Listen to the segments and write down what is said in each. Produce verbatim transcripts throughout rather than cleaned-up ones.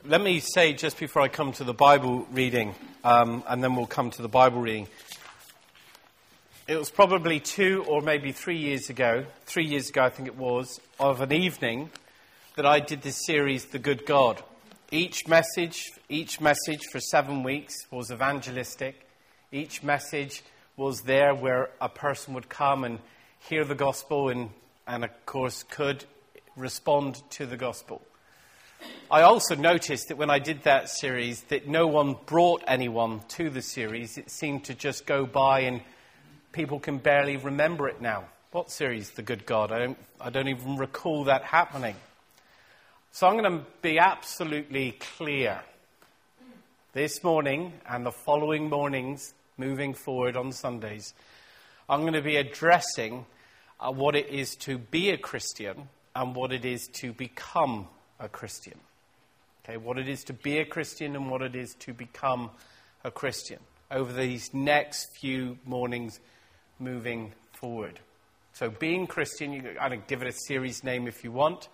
Let me say just before I come to the Bible reading, um, and then we'll come to the Bible reading. It was probably two or maybe three years ago, three years ago I think it was, of an evening that I did this series, The Good God. Each message, each message for seven weeks was evangelistic. Each message was there where a person would come and hear the gospel and, and of course, could respond to the gospel. I also noticed that when I did that series that no one brought anyone to the series. It seemed to just go by and people can barely remember it now. What series? The Good God. I don't, I don't even recall that happening. So I'm going to be absolutely clear. This morning and the following mornings, moving forward on Sundays, I'm going to be addressing uh, what it is to be a Christian and what it is to become a Christian. Okay, what it is to be a Christian and what it is to become a Christian over these next few mornings moving forward. So being Christian, you can kind of give it a series name if you want.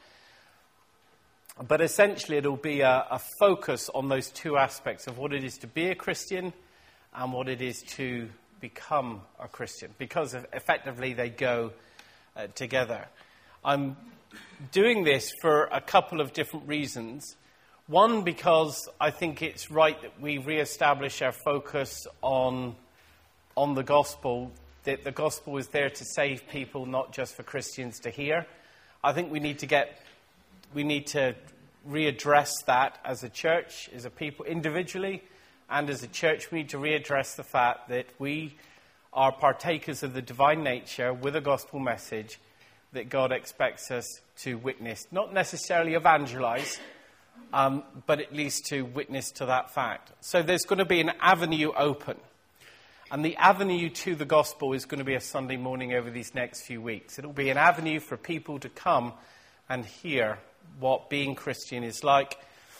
But essentially it'll be a, a focus on those two aspects of what it is to be a Christian and what it is to become a Christian. Because effectively they go uh, together. I'm doing this for a couple of different reasons. One, because I think it's right that we reestablish our focus on, on the gospel, that the gospel is there to save people, not just for Christians to hear. I think we need to get, we need to readdress that as a church, as a people, individually, and as a church. We need to readdress the fact that we are partakers of the divine nature with a gospel message that God expects us to witness. Not necessarily evangelize, um, but at least to witness to that fact. So there's going to be an avenue open. And the avenue to the gospel is going to be a Sunday morning over these next few weeks. It'll be an avenue for people to come and hear what being Christian is like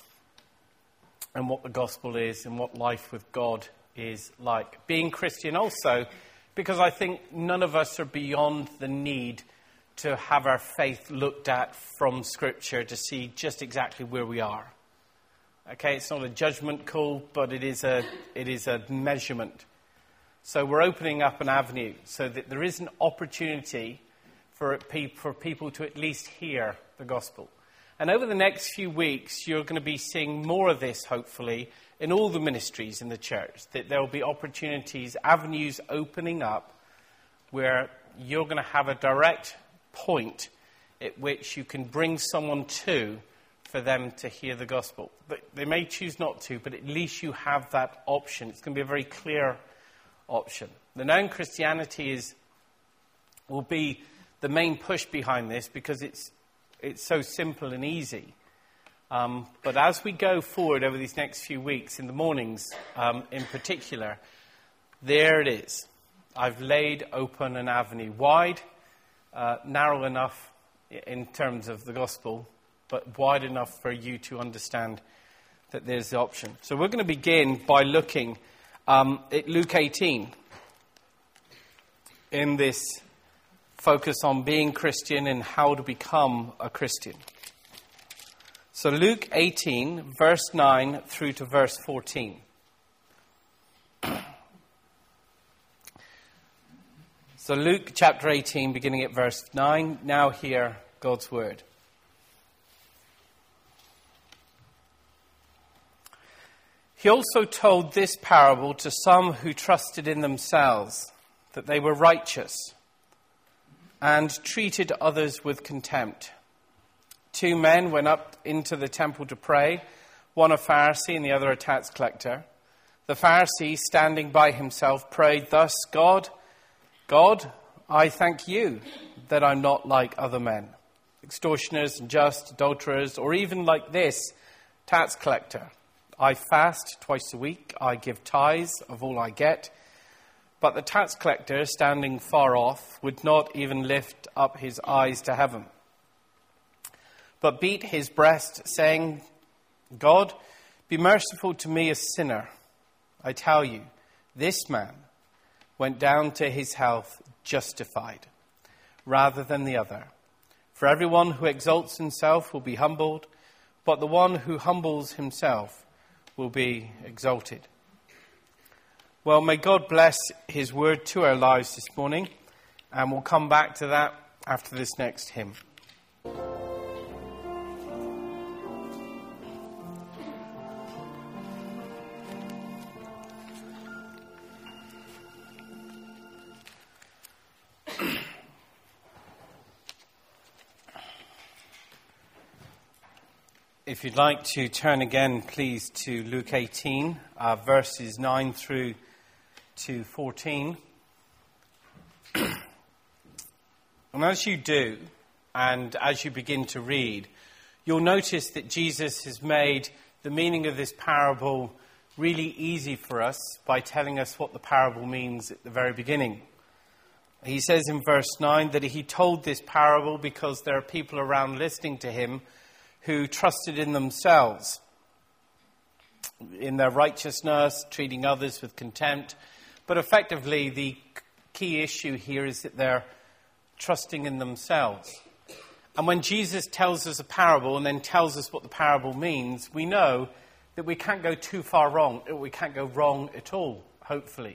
and what the gospel is and what life with God is like. Being Christian also, because I think none of us are beyond the need to have our faith looked at from Scripture to see just exactly where we are. Okay, it's not a judgment call, but it is a it is a measurement. So we're opening up an avenue so that there is an opportunity for it, for people to at least hear the gospel. And over the next few weeks, you're going to be seeing more of this, hopefully, in all the ministries in the church. That there will be opportunities, avenues opening up where you're going to have a direct point at which you can bring someone to for them to hear the gospel. But they may choose not to, but at least you have that option. It's going to be a very clear option. The known Christianity is will be the main push behind this because it's it's so simple and easy. Um, but as we go forward over these next few weeks, in the mornings um, in particular, there it is. I've laid open an avenue wide, uh, narrow enough in terms of the gospel, but wide enough for you to understand that there's the option. So we're going to begin by looking um, at Luke eighteen in this focus on being Christian and how to become a Christian. So Luke eighteen, verse nine through to verse fourteen. So Luke chapter eighteen, beginning at verse nine. Now hear God's word. He also told this parable to some who trusted in themselves that they were righteous and treated others with contempt. Two men went up into the temple to pray, one a Pharisee and the other a tax collector. The Pharisee, standing by himself, prayed thus, God, God, I thank you that I'm not like other men, extortioners, unjust, adulterers, or even like this tax collector. I fast twice a week, I give tithes of all I get. But the tax collector, standing far off, would not even lift up his eyes to heaven, but beat his breast, saying, God, be merciful to me, a sinner. I tell you, this man went down to his health justified, rather than the other. For everyone who exalts himself will be humbled, but the one who humbles himself will be exalted. Well, may God bless his word to our lives this morning, and we'll come back to that after this next hymn. If you'd like to turn again, please, to Luke eighteen, uh, verses nine through to fourteen. And as you do, and as you begin to read, you'll notice that Jesus has made the meaning of this parable really easy for us by telling us what the parable means at the very beginning. He says in verse nine that he told this parable because there are people around listening to him who trusted in themselves, in their righteousness, treating others with contempt. But effectively, the key issue here is that they're trusting in themselves. And when Jesus tells us a parable and then tells us what the parable means, we know that we can't go too far wrong. We can't go wrong at all, hopefully.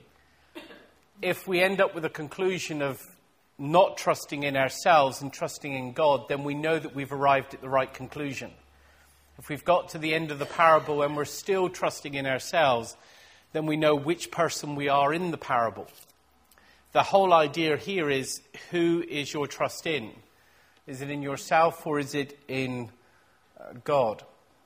If we end up with a conclusion of not trusting in ourselves and trusting in God, then we know that we've arrived at the right conclusion. If we've got to the end of the parable and we're still trusting in ourselves, then we know which person we are in the parable. The whole idea here is, who is your trust in? Is it in yourself or is it in uh, God?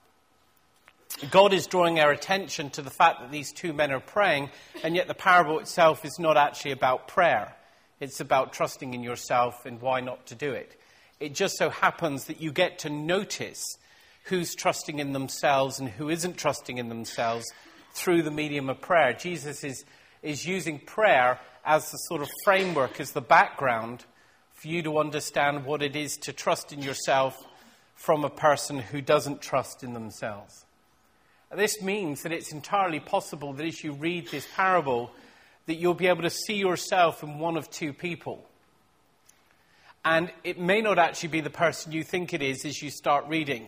God is drawing our attention to the fact that these two men are praying, and yet the parable itself is not actually about prayer. It's about trusting in yourself and why not to do it. It just so happens that you get to notice who's trusting in themselves and who isn't trusting in themselves through the medium of prayer. Jesus is, is using prayer as the sort of framework, as the background for you to understand what it is to trust in yourself from a person who doesn't trust in themselves. This means that it's entirely possible that as you read this parable, that you'll be able to see yourself in one of two people. And it may not actually be the person you think it is as you start reading.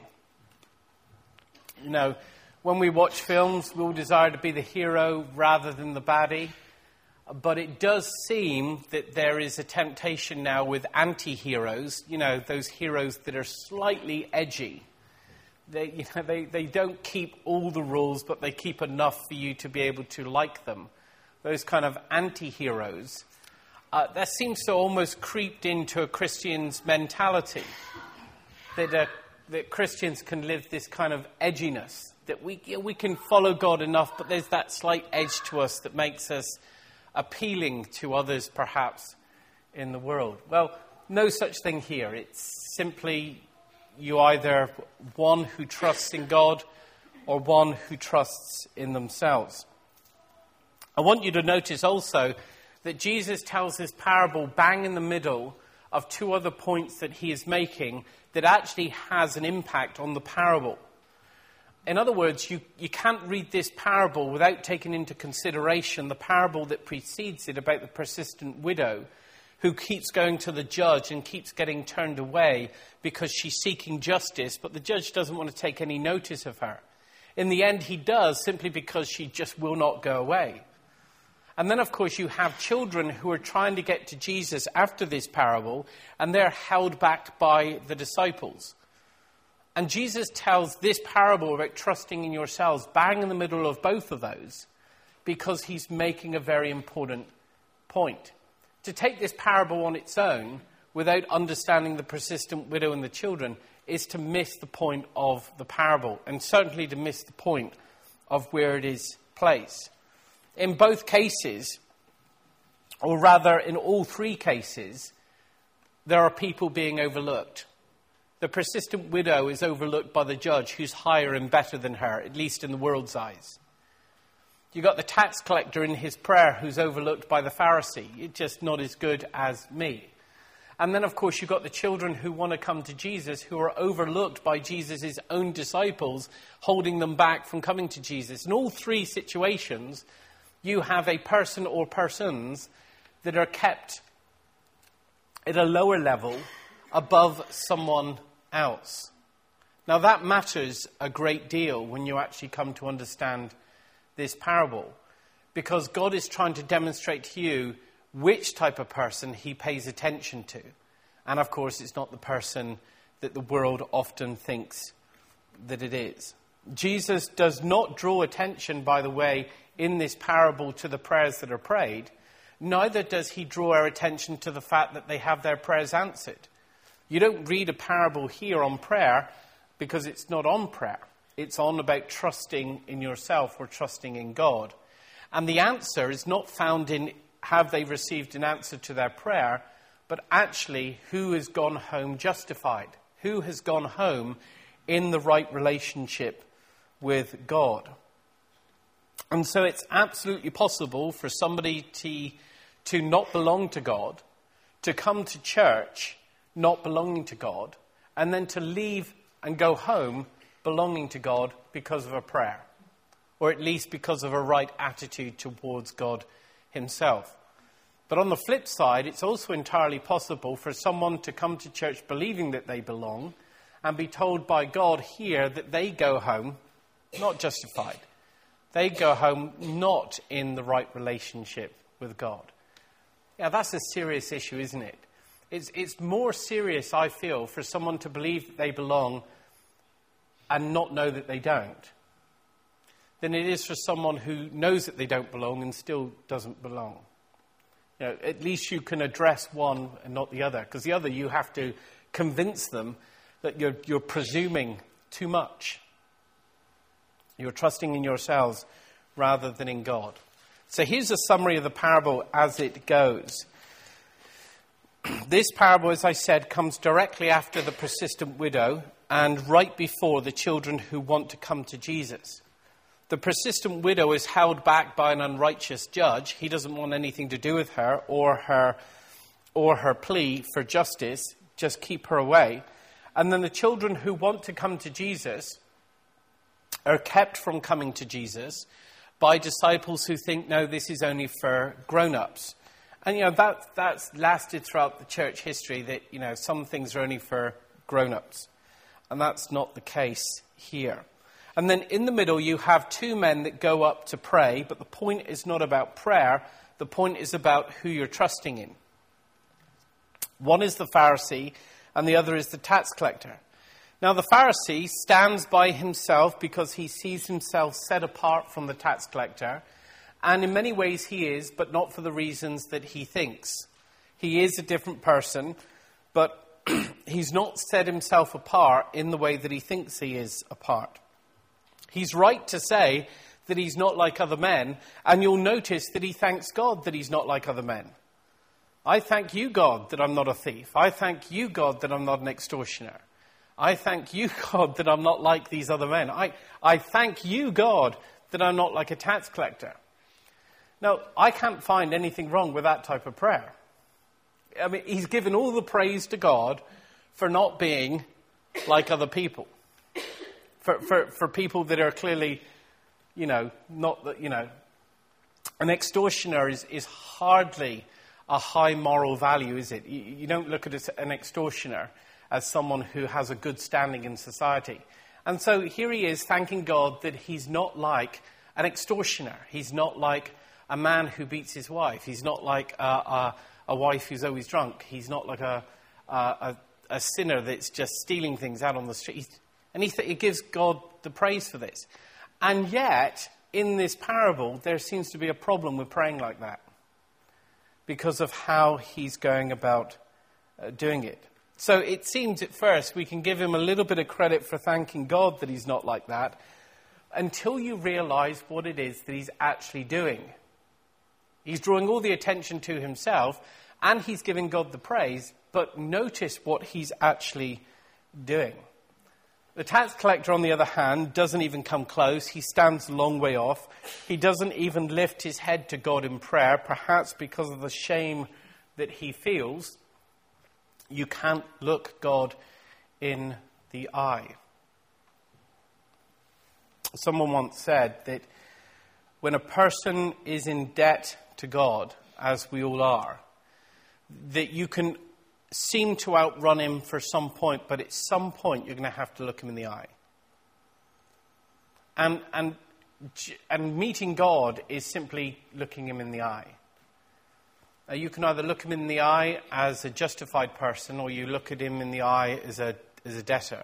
You know, when we watch films, we'll desire to be the hero rather than the baddie. But it does seem that there is a temptation now with anti-heroes, you know, those heroes that are slightly edgy. They, you know, they, they don't keep all the rules, but they keep enough for you to be able to like them. Those kind of anti-heroes, uh, that seems to almost creeped into a Christian's mentality. That, uh, that Christians can live this kind of edginess. That we, you know, we can follow God enough, but there's that slight edge to us that makes us appealing to others, perhaps, in the world. Well, no such thing here. It's simply you either one who trusts in God or one who trusts in themselves. I want you to notice also that Jesus tells this parable bang in the middle of two other points that he is making that actually has an impact on the parable. In other words, you, you can't read this parable without taking into consideration the parable that precedes it about the persistent widow who keeps going to the judge and keeps getting turned away because she's seeking justice, but the judge doesn't want to take any notice of her. In the end, he does, simply because she just will not go away. And then, of course, you have children who are trying to get to Jesus after this parable, and they're held back by the disciples. And Jesus tells this parable about trusting in yourselves bang in the middle of both of those, because he's making a very important point. To take this parable on its own, without understanding the persistent widow and the children, is to miss the point of the parable, and certainly to miss the point of where it is placed. In both cases, or rather in all three cases, there are people being overlooked. The persistent widow is overlooked by the judge, who's higher and better than her, at least in the world's eyes. You've got the tax collector in his prayer who's overlooked by the Pharisee. It's just not as good as me. And then, of course, you've got the children who want to come to Jesus, who are overlooked by Jesus' own disciples, holding them back from coming to Jesus. In all three situations, you have a person or persons that are kept at a lower level above someone else. Now that matters a great deal when you actually come to understand this parable, because God is trying to demonstrate to you which type of person he pays attention to. And of course, it's not the person that the world often thinks that it is. Jesus does not draw attention, by the way, in this parable to the prayers that are prayed. Neither does he draw our attention to the fact that they have their prayers answered. You don't read a parable here on prayer because it's not on prayer. It's on about trusting in yourself or trusting in God. And the answer is not found in have they received an answer to their prayer, but actually who has gone home justified, who has gone home in the right relationship with God. And so it's absolutely possible for somebody to, to not belong to God, to come to church not belonging to God, and then to leave and go home belonging to God because of a prayer, or at least because of a right attitude towards God himself. But on the flip side, it's also entirely possible for someone to come to church believing that they belong and be told by God here that they go home not justified. They go home not in the right relationship with God. Yeah, that's a serious issue, isn't it? It's, it's more serious, I feel, for someone to believe that they belong and not know that they don't, than it is for someone who knows that they don't belong and still doesn't belong. You know, at least you can address one and not the other, because the other you have to convince them that you're, you're presuming too much. You're trusting in yourselves rather than in God. So here's a summary of the parable as it goes. This parable, as I said, comes directly after the persistent widow and right before the children who want to come to Jesus. The persistent widow is held back by an unrighteous judge. He doesn't want anything to do with her or her or her plea for justice. Just keep her away. And then the children who want to come to Jesus are kept from coming to Jesus by disciples who think, no, this is only for grown-ups. And, you know, that that's lasted throughout the church history, that, you know, some things are only for grown-ups. And that's not the case here. And then in the middle, you have two men that go up to pray, but the point is not about prayer. The point is about who you're trusting in. One is the Pharisee, and the other is the tax collector. Now, the Pharisee stands by himself because he sees himself set apart from the tax collector. And in many ways he is, but not for the reasons that he thinks. He is a different person, but he's not set himself apart in the way that he thinks he is apart. He's right to say that he's not like other men, and you'll notice that he thanks God that he's not like other men. I thank you, God, that I'm not a thief. I thank you, God, that I'm not an extortioner. I thank you, God, that I'm not like these other men. I, I thank you, God, that I'm not like a tax collector. Now, I can't find anything wrong with that type of prayer. I mean, he's given all the praise to God for not being like other people. For, for, for people that are clearly, you know, not that, you know, an extortioner is, is hardly a high moral value, is it? You, you don't look at an extortioner as someone who has a good standing in society. And so here he is thanking God that he's not like an extortioner. He's not like a man who beats his wife. He's not like a, a, a wife who's always drunk. He's not like a, a, a sinner that's just stealing things out on the street. And he, th- he gives God the praise for this. And yet, in this parable, there seems to be a problem with praying like that because of how he's going about uh, doing it. So it seems at first we can give him a little bit of credit for thanking God that he's not like that until you realize what it is that he's actually doing. He's drawing all the attention to himself and he's giving God the praise, but notice what he's actually doing. The tax collector, on the other hand, doesn't even come close. He stands a long way off. He doesn't even lift his head to God in prayer, perhaps because of the shame that he feels. You can't look God in the eye. Someone once said that when a person is in debt to God, as we all are, that you can seem to outrun him for some point, but at some point you're going to have to look him in the eye. And, and, and meeting God is simply looking him in the eye. Now, you can either look him in the eye as a justified person, or you look at him in the eye as a, as a debtor.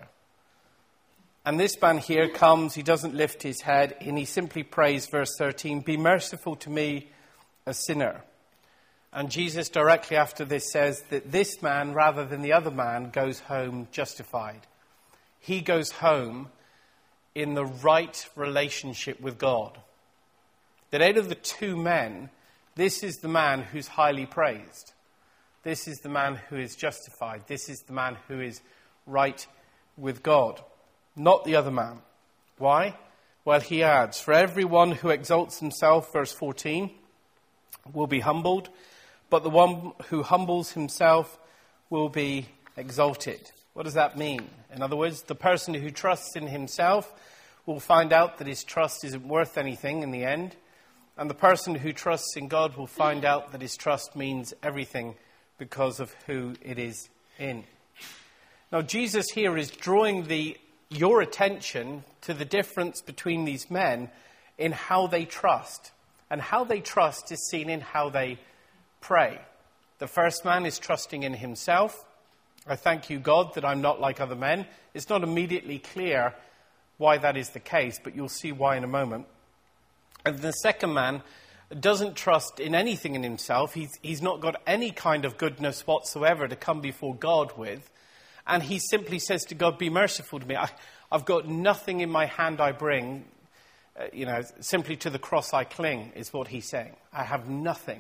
And this man here comes, he doesn't lift his head, and he simply prays, verse thirteen, "Be merciful to me, a sinner." And Jesus directly after this says that this man, rather than the other man, goes home justified. He goes home in the right relationship with God. That out of the two men, this is the man who's highly praised. This is the man who is justified. This is the man who is right with God, not the other man. Why? Well, he adds, "For everyone who exalts himself," verse fourteen, "will be humbled, but the one who humbles himself will be exalted." What does that mean? In other words, the person who trusts in himself will find out that his trust isn't worth anything in the end. And the person who trusts in God will find out that his trust means everything because of who it is in. Now, Jesus here is drawing the your attention to the difference between these men in how they trust. And how they trust is seen in how they pray. The first man is trusting in himself. "I thank you, God, that I'm not like other men." It's not immediately clear why that is the case, but you'll see why in a moment. And the second man doesn't trust in anything in himself. He's, he's not got any kind of goodness whatsoever to come before God with. And he simply says to God, "Be merciful to me. I, I've got nothing in my hand I bring. Uh, you know, simply to the cross I cling," is what he's saying. I have nothing.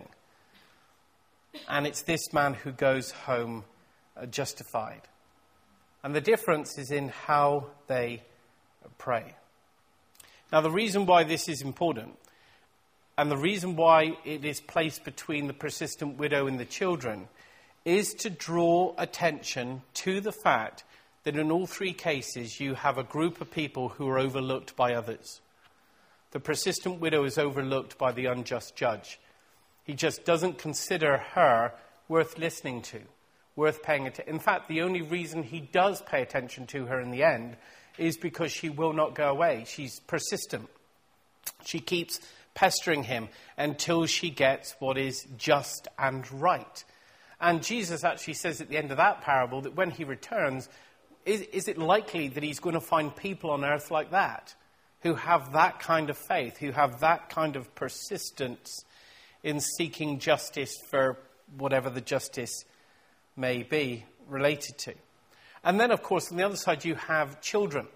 And it's this man who goes home uh, justified. And the difference is in how they pray. Now, the reason why this is important, and the reason why it is placed between the persistent widow and the children, is to draw attention to the fact that in all three cases you have a group of people who are overlooked by others. The persistent widow is overlooked by the unjust judge. He just doesn't consider her worth listening to, worth paying attention. In fact, the only reason he does pay attention to her in the end is because she will not go away. She's persistent. She keeps pestering him until she gets what is just and right. And Jesus actually says at the end of that parable that when he returns, is, is it likely that he's going to find people on earth like that, who have that kind of faith, who have that kind of persistence in seeking justice for whatever the justice may be related to? And then, of course, on the other side, you have children.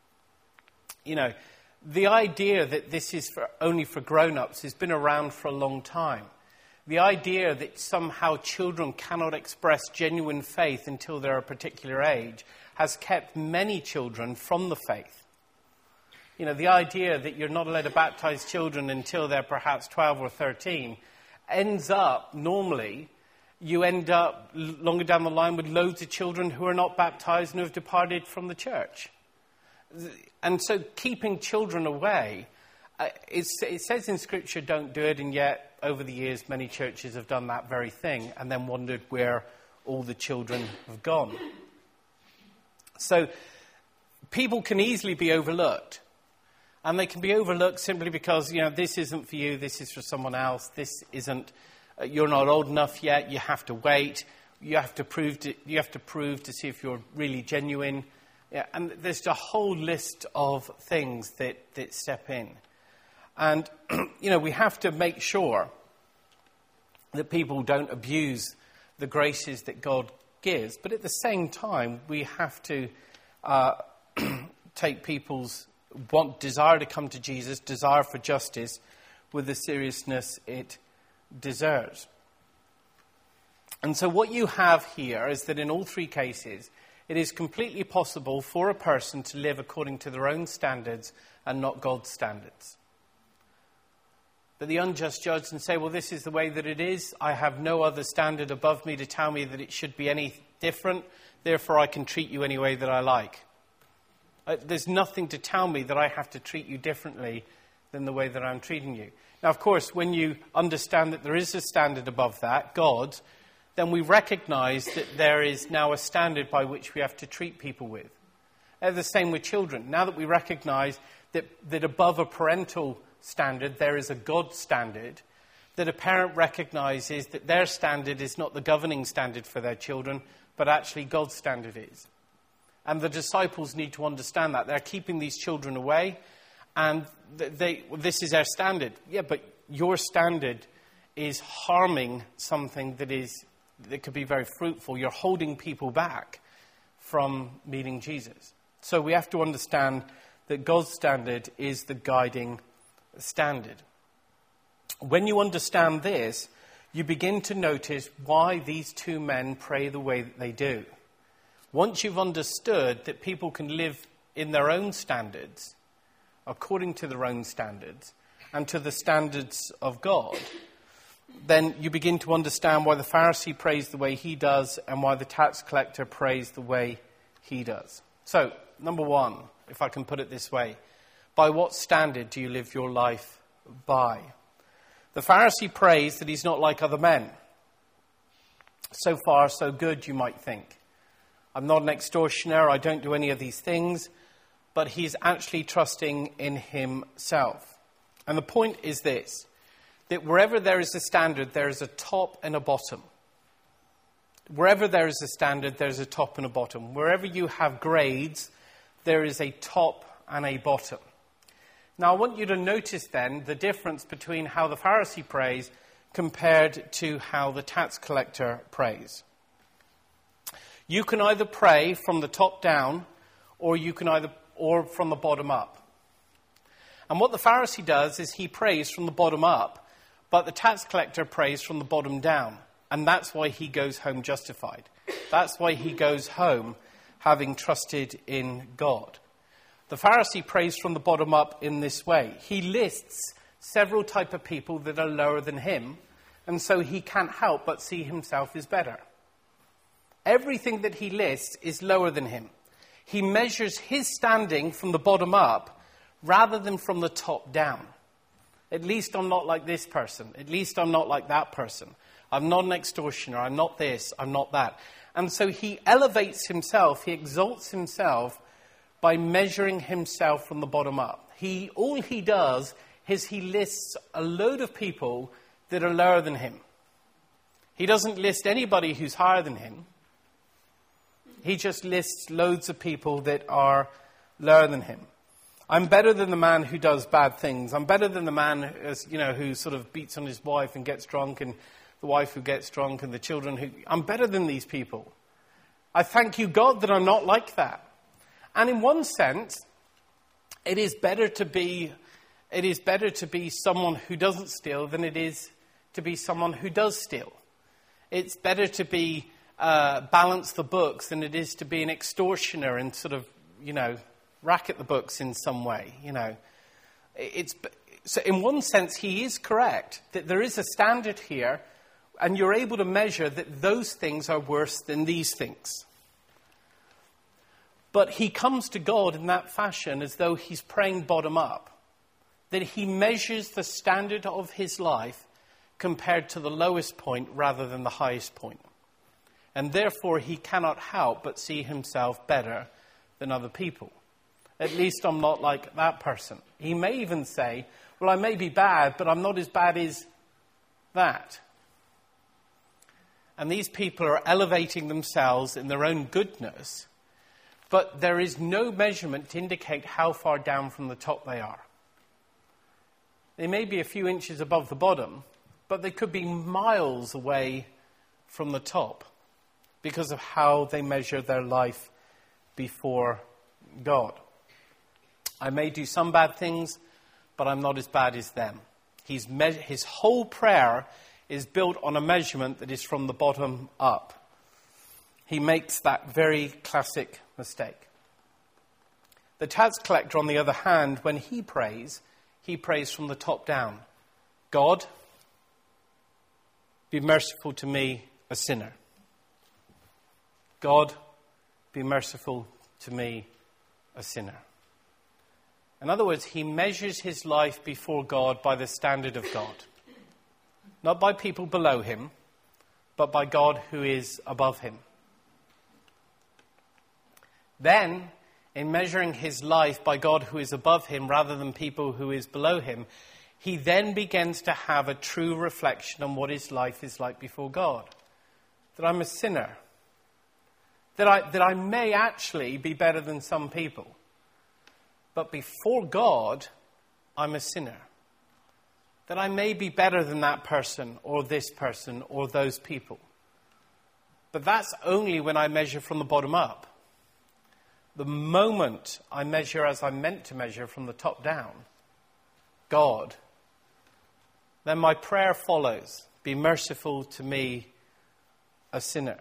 You know, the idea that this is for, only for grown-ups has been around for a long time. The idea that somehow children cannot express genuine faith until they're a particular age has kept many children from the faith. You know, the idea that you're not allowed to baptize children until they're perhaps twelve or thirteen ends up, normally, you end up longer down the line with loads of children who are not baptized and who have departed from the church. And so keeping children away, uh, it's, it says in Scripture, don't do it, and yet over the years many churches have done that very thing and then wondered where all the children have gone. So people can easily be overlooked. And they can be overlooked simply because, you know, this isn't for you, this is for someone else, this isn't, uh, you're not old enough yet, you have to wait, you have to prove to, you have to prove to see if you're really genuine. Yeah, and there's a whole list of things that, that step in. And, you know, we have to make sure that people don't abuse the graces that God gives. But at the same time, we have to uh, take people's want, desire to come to Jesus, desire for justice, with the seriousness it deserves. And so what you have here is that in all three cases, it is completely possible for a person to live according to their own standards and not God's standards. But the unjust judge and say, well, this is the way that it is. I have no other standard above me to tell me that it should be any different. Therefore, I can treat you any way that I like. Uh, there's nothing to tell me that I have to treat you differently than the way that I'm treating you. Now, of course, when you understand that there is a standard above that, God, then we recognize that there is now a standard by which we have to treat people with. And the same with children. Now that we recognize that, that above a parental standard, there is a God standard, that a parent recognizes that their standard is not the governing standard for their children, but actually God's standard is. And the disciples need to understand that. They're keeping these children away, and they, they, this is their standard. Yeah, but your standard is harming something that is that could be very fruitful. You're holding people back from meeting Jesus. So we have to understand that God's standard is the guiding standard. When you understand this, you begin to notice why these two men pray the way that they do. Once you've understood that people can live in their own standards, according to their own standards, and to the standards of God, then you begin to understand why the Pharisee prays the way he does and why the tax collector prays the way he does. So, number one, if I can put it this way, by what standard do you live your life by? The Pharisee prays that he's not like other men. So far, so good, you might think. I'm not an extortioner, I don't do any of these things, but he's actually trusting in himself. And the point is this, that wherever there is a standard, there is a top and a bottom. Wherever there is a standard, there's a top and a bottom. Wherever you have grades, there is a top and a bottom. Now, I want you to notice then the difference between how the Pharisee prays compared to how the tax collector prays. You can either pray from the top down, or you can either, or from the bottom up. And what the Pharisee does is he prays from the bottom up, but the tax collector prays from the bottom down. And that's why he goes home justified. That's why he goes home having trusted in God. The Pharisee prays from the bottom up in this way. He lists several types of people that are lower than him, and so he can't help but see himself as better. Everything that he lists is lower than him. He measures his standing from the bottom up rather than from the top down. At least I'm not like this person. At least I'm not like that person. I'm not an extortioner. I'm not this. I'm not that. And so he elevates himself. He exalts himself by measuring himself from the bottom up. He, all he does is he lists a load of people that are lower than him. He doesn't list anybody who's higher than him. He just lists loads of people that are lower than him. I'm better than the man who does bad things. I'm better than the man, you know, who sort of beats on his wife and gets drunk, and the wife who gets drunk, and the children who... I'm better than these people. I thank you, God, that I'm not like that. And in one sense, it is better to be, it is better to be someone who doesn't steal than it is to be someone who does steal. It's better to be uh, balance the books than it is to be an extortioner and sort of, you know, racket the books in some way. You know, it's so in one sense he is correct that there is a standard here, and you're able to measure that those things are worse than these things. But he comes to God in that fashion as though he's praying bottom up. That he measures the standard of his life compared to the lowest point rather than the highest point. And therefore he cannot help but see himself better than other people. At least I'm not like that person. He may even say, well, I may be bad, but I'm not as bad as that. And these people are elevating themselves in their own goodness, but there is no measurement to indicate how far down from the top they are. They may be a few inches above the bottom, but they could be miles away from the top because of how they measure their life before God. I may do some bad things, but I'm not as bad as them. He's me- his whole prayer is built on a measurement that is from the bottom up. He makes that very classic mistake. The tax collector, on the other hand, when he prays, he prays from the top down. God, be merciful to me, a sinner. God, be merciful to me, a sinner. In other words, he measures his life before God by the standard of God. Not by people below him, but by God who is above him. Then, in measuring his life by God who is above him rather than people who is below him, he then begins to have a true reflection on what his life is like before God. That I'm a sinner. That I, that I may actually be better than some people. But before God, I'm a sinner. That I may be better than that person or this person or those people. But that's only when I measure from the bottom up. The moment I measure as I'm meant to measure from the top down, God, then my prayer follows. Be merciful to me, a sinner.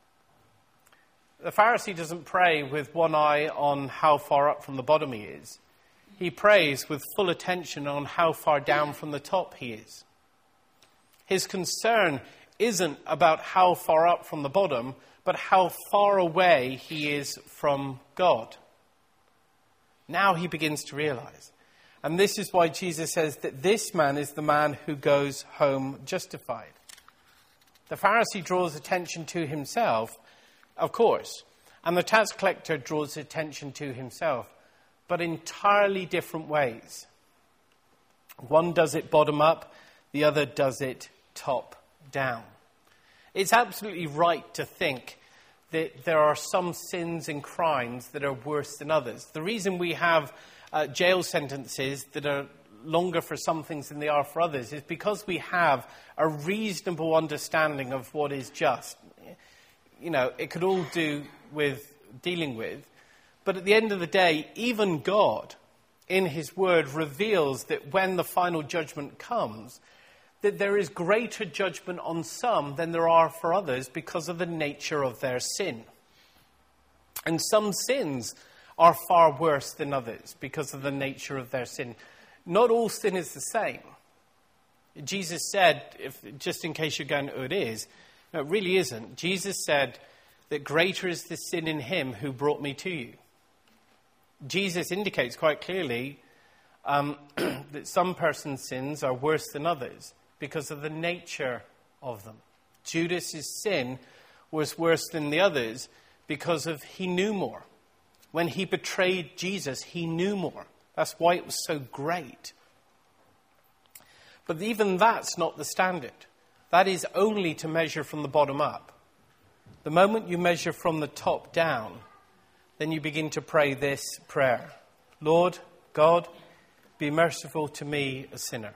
The Pharisee doesn't pray with one eye on how far up from the bottom he is. He prays with full attention on how far down from the top he is. His concern isn't about how far up from the bottom, but how far away he is from God. Now he begins to realize. And this is why Jesus says that this man is the man who goes home justified. The Pharisee draws attention to himself, of course, and the tax collector draws attention to himself, but entirely different ways. One does it bottom up, the other does it top down. It's absolutely right to think that there are some sins and crimes that are worse than others. The reason we have uh, jail sentences that are longer for some things than they are for others is because we have a reasonable understanding of what is just. You know, it could all do with dealing with. But at the end of the day, even God, in his word, reveals that when the final judgment comes, that there is greater judgment on some than there are for others because of the nature of their sin. And some sins are far worse than others because of the nature of their sin. Not all sin is the same. Jesus said, if, just in case you're going, oh, it is. No, it really isn't. Jesus said that greater is the sin in him who brought me to you. Jesus indicates quite clearly um, that some persons' sins are worse than others because of the nature of them. Judas's sin was worse than the others because of he knew more. When he betrayed Jesus, he knew more. That's why it was so great. But even that's not the standard. That is only to measure from the bottom up. The moment you measure from the top down, then you begin to pray this prayer. Lord, God, be merciful to me, a sinner.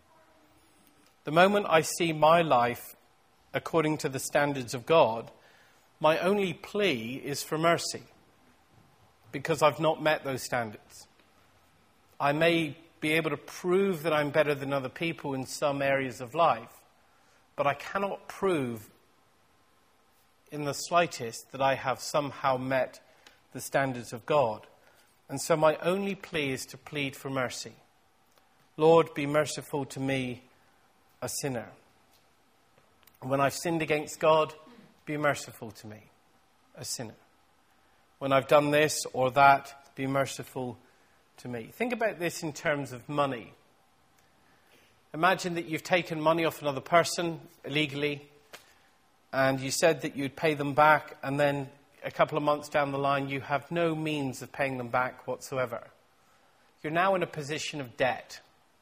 The moment I see my life according to the standards of God, my only plea is for mercy, because I've not met those standards. I may be able to prove that I'm better than other people in some areas of life, but I cannot prove in the slightest that I have somehow met the standards of God. And so my only plea is to plead for mercy. Lord, be merciful to me, a sinner. When I've sinned against God, be merciful to me, a sinner. When I've done this or that, be merciful to me. Think about this in terms of money. Imagine that you've taken money off another person illegally, and you said that you'd pay them back, and then a couple of months down the line, you have no means of paying them back whatsoever. You're now in a position of debt.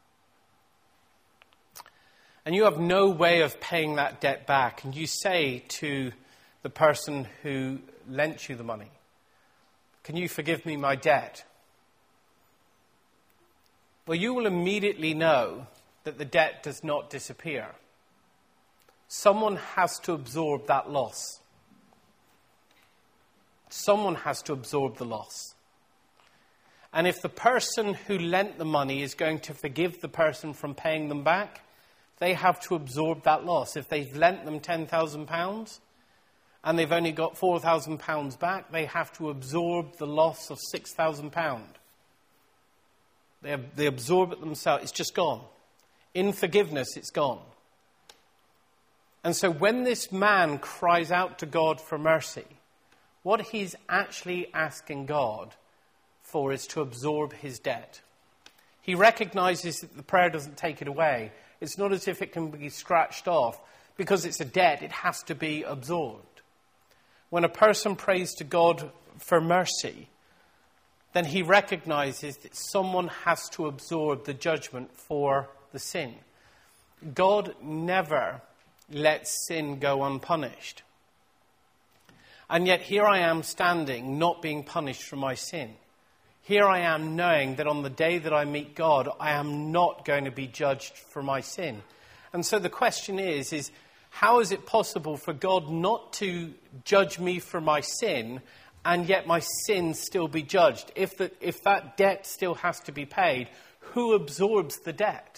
And you have no way of paying that debt back. And you say to the person who lent you the money, can you forgive me my debt? Well, you will immediately know that the debt does not disappear. Someone has to absorb that loss. Someone has to absorb the loss. And if the person who lent the money is going to forgive the person from paying them back, they have to absorb that loss. If they've lent them ten thousand pounds and they've only got four thousand pounds back, they have to absorb the loss of six thousand pounds. They, have, they absorb it themselves. It's just gone. In forgiveness, it's gone. And so when this man cries out to God for mercy, what he's actually asking God for is to absorb his debt. He recognizes that the prayer doesn't take it away. It's not as if it can be scratched off, Because it's a debt, it has to be absorbed. When a person prays to God for mercy, then he recognizes that someone has to absorb the judgment for the sin. God never lets sin go unpunished. And yet here I am standing, not being punished for my sin. Here I am knowing that on the day that I meet God, I am not going to be judged for my sin. And so the question is, is how is it possible for God not to judge me for my sin, and yet my sin still be judged? If, the, if that debt still has to be paid, who absorbs the debt?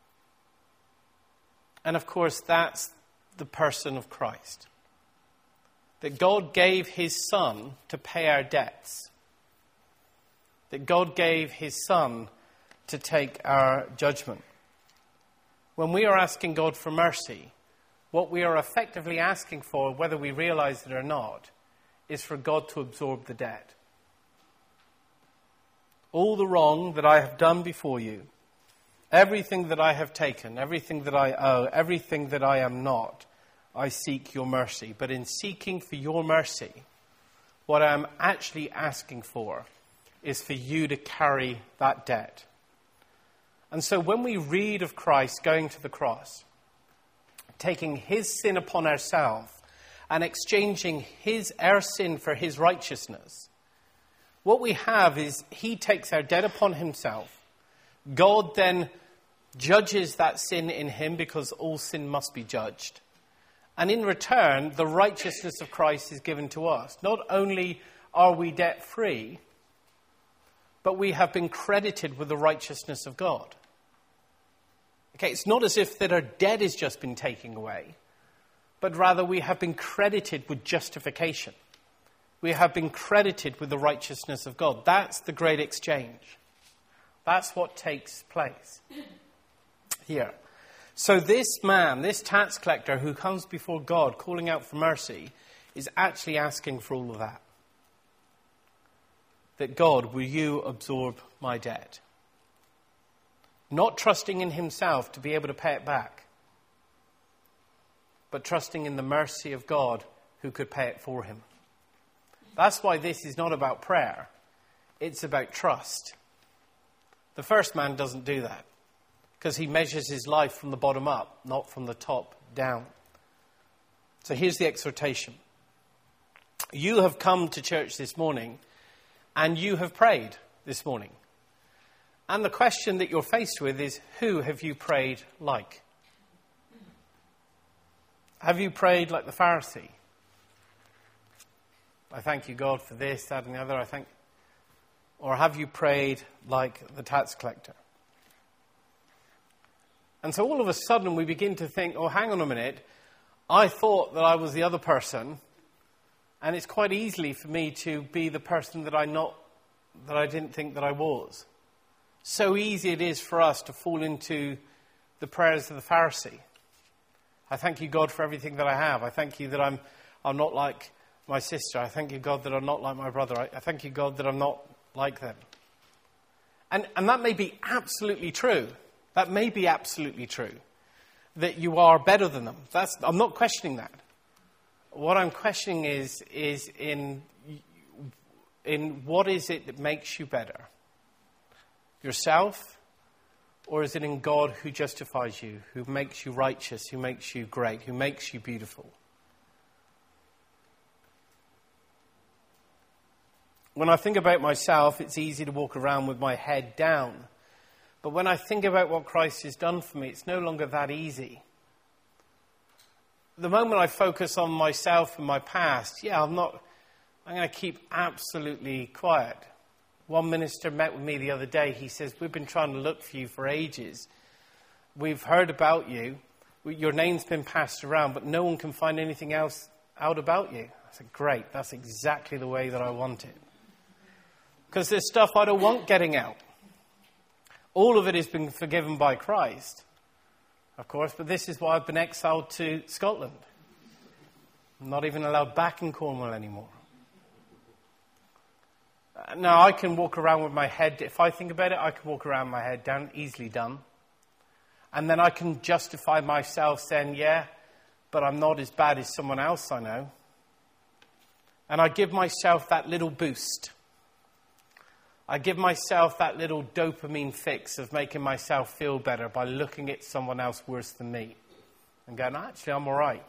And of course, that's the person of Christ. That God gave his Son to pay our debts. That God gave his Son to take our judgment. When we are asking God for mercy, what we are effectively asking for, whether we realize it or not, is for God to absorb the debt. All the wrong that I have done before you, everything that I have taken, everything that I owe, everything that I am not, I seek your mercy. But in seeking for your mercy, what I am actually asking for is for you to carry that debt. And so when we read of Christ going to the cross, taking his sin upon ourselves and exchanging his our sin for his righteousness, what we have is he takes our debt upon himself. God then judges that sin in him, because all sin must be judged. And in return, the righteousness of Christ is given to us. Not only are we debt-free, but we have been credited with the righteousness of God. Okay, it's not as if that our debt has just been taken away, but rather we have been credited with justification. We have been credited with the righteousness of God. That's the great exchange. That's what takes place here. So this man, this tax collector who comes before God calling out for mercy, is actually asking for all of that. That God, will you absorb my debt? Not trusting in himself to be able to pay it back, but trusting in the mercy of God who could pay it for him. That's why this is not about prayer. It's about trust. The first man doesn't do that, because he measures his life from the bottom up, not from the top down. So here's the exhortation. You have come to church this morning, and you have prayed this morning. And the question that you're faced with is, who have you prayed like? Have you prayed like the Pharisee? I thank you, God, for this, that, and the other. I thank. Or have you prayed like the tax collector? And so all of a sudden we begin to think, oh, hang on a minute. I thought that I was the other person, and it's quite easily for me to be the person that I not that I didn't think that I was. So easy it is for us to fall into the prayers of the Pharisee. I thank you, God, for everything that I have. I thank you that I'm I'm not like my sister. I thank you, God, that I'm not like my brother. I, I thank you, God, that I'm not like them. And and that may be absolutely true. That may be absolutely true. That you are better than them. That's I'm not questioning that. What I'm questioning is is in in what is it that makes you better? Yourself? Or is it in God who justifies you, who makes you righteous, who makes you great, who makes you beautiful? When I think about myself, it's easy to walk around with my head down. But when I think about what Christ has done for me, it's no longer that easy. The moment I focus on myself and my past, yeah, I'm not, I'm going to keep absolutely quiet. One minister met with me the other day. He says, we've been trying to look for you for ages. We've heard about you. Your name's been passed around, but no one can find anything else out about you. I said, great. That's exactly the way that I want it. Because there's stuff I don't want getting out. All of it has been forgiven by Christ, of course, but this is why I've been exiled to Scotland. I'm not even allowed back in Cornwall anymore. Now, I can walk around with my head, if I think about it, I can walk around with my head down, easily done. And then I can justify myself saying, yeah, but I'm not as bad as someone else I know. And I give myself that little boost. I give myself that little dopamine fix of making myself feel better by looking at someone else worse than me and going, actually, I'm all right.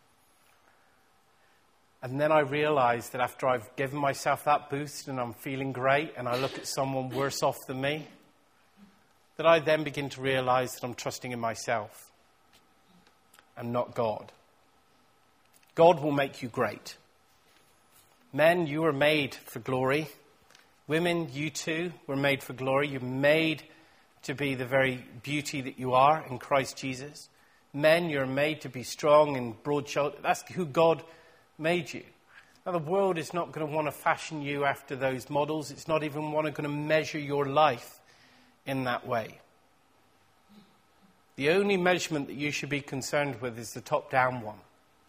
And then I realize that after I've given myself that boost and I'm feeling great and I look at someone worse off than me, that I then begin to realize that I'm trusting in myself and not God. God will make you great. Men, you were made for glory. Women, you too were made for glory. You're made to be the very beauty that you are in Christ Jesus. Men, you're made to be strong and broad-shouldered. That's who God made you. Now, the world is not going to want to fashion you after those models. It's not even want to going to measure your life in that way. The only measurement that you should be concerned with is the top-down one,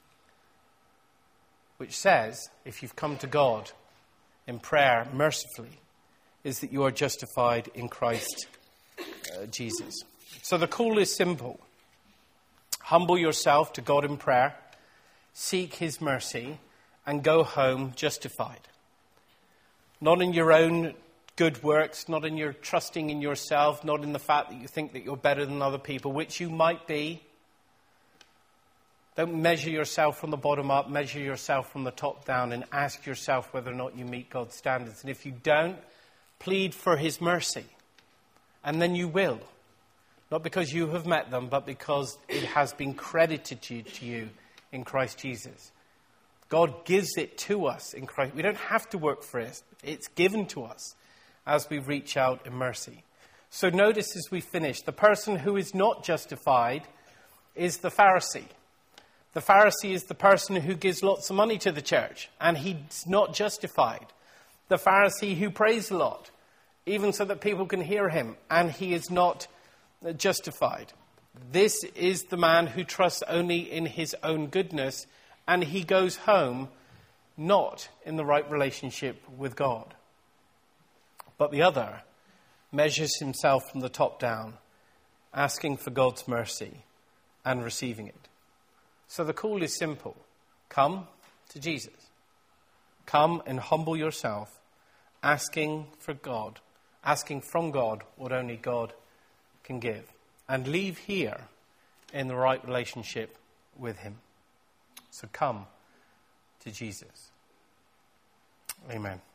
which says, if you've come to God in prayer mercifully, is that you are justified in Christ uh, Jesus. So the call is simple. Humble yourself to God in prayer, seek his mercy, and go home justified. Not in your own good works, not in your trusting in yourself, not in the fact that you think that you're better than other people, which you might be. Don't measure yourself from the bottom up, measure yourself from the top down and ask yourself whether or not you meet God's standards. And if you don't, plead for his mercy. And then you will. Not because you have met them, but because it has been credited to you, to you in Christ Jesus. God gives it to us in Christ. We don't have to work for it. It's given to us as we reach out in mercy. So notice as we finish, the person who is not justified is the Pharisee. The Pharisee is the person who gives lots of money to the church, and he's not justified. The Pharisee who prays a lot, even so that people can hear him, and he is not justified. This is the man who trusts only in his own goodness, and he goes home not in the right relationship with God. But the other measures himself from the top down, asking for God's mercy and receiving it. So the call is simple. Come to Jesus. Come and humble yourself, asking for God, asking from God what only God can give. And leave here in the right relationship with him. So come to Jesus. Amen.